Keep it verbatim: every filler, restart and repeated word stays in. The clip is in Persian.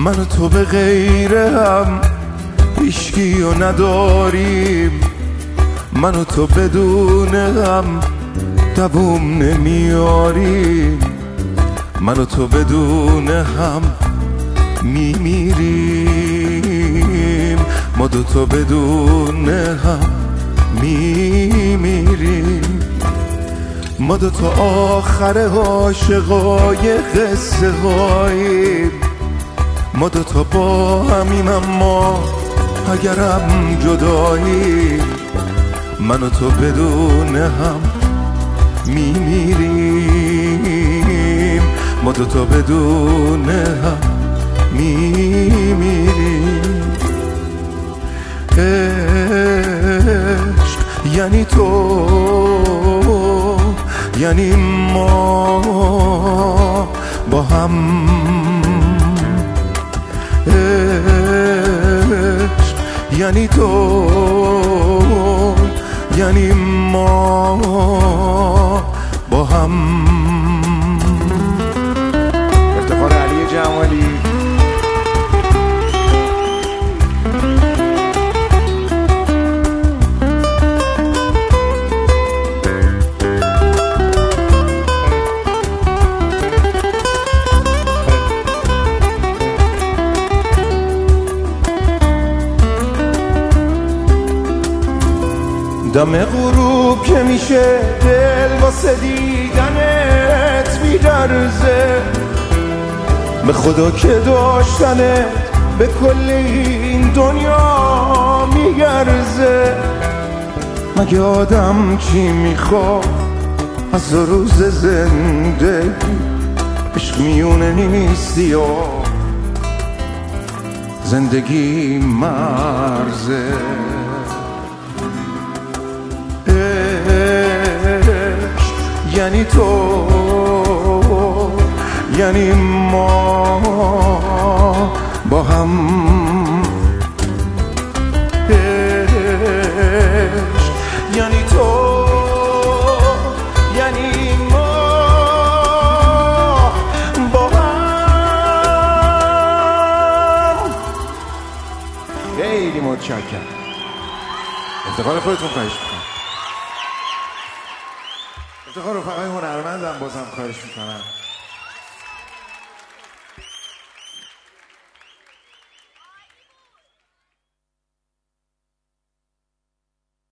من و تو به غیر هم هیچکی رو نداریم، من و تو بدون هم دووم نمیاریم، من و تو بدون هم میمیریم، ما دو تا بدون هم میمیریم، ما دو تا آخر عاشقای قصه هاییم، ما دو تا با همیم اما اگرم جداییم، من و تو بدون هم میمیریم، ما دو تا بدون هم میمیریم. عشق یعنی تو، یعنی ما با هم، عشق یعنی تو، یعنی ما با هم. افتخار علی جمالی. دم غروب که میشه دل واسه دیدنت میلرزه، به خدا که داشتنت به کل این دنیا میگرزه. مگه آدم چی میخواد از روز زندگی؟ عشق میونه نیستی و زندگی مرزه. یعنی تو، یعنی ما با هم، عشق یعنی تو، یعنی ما با هم. خیلی متشکرم. افتخار خودتون خواهش میکنم. افتخار رفقای هنرمندم بازم خواهش میکنم.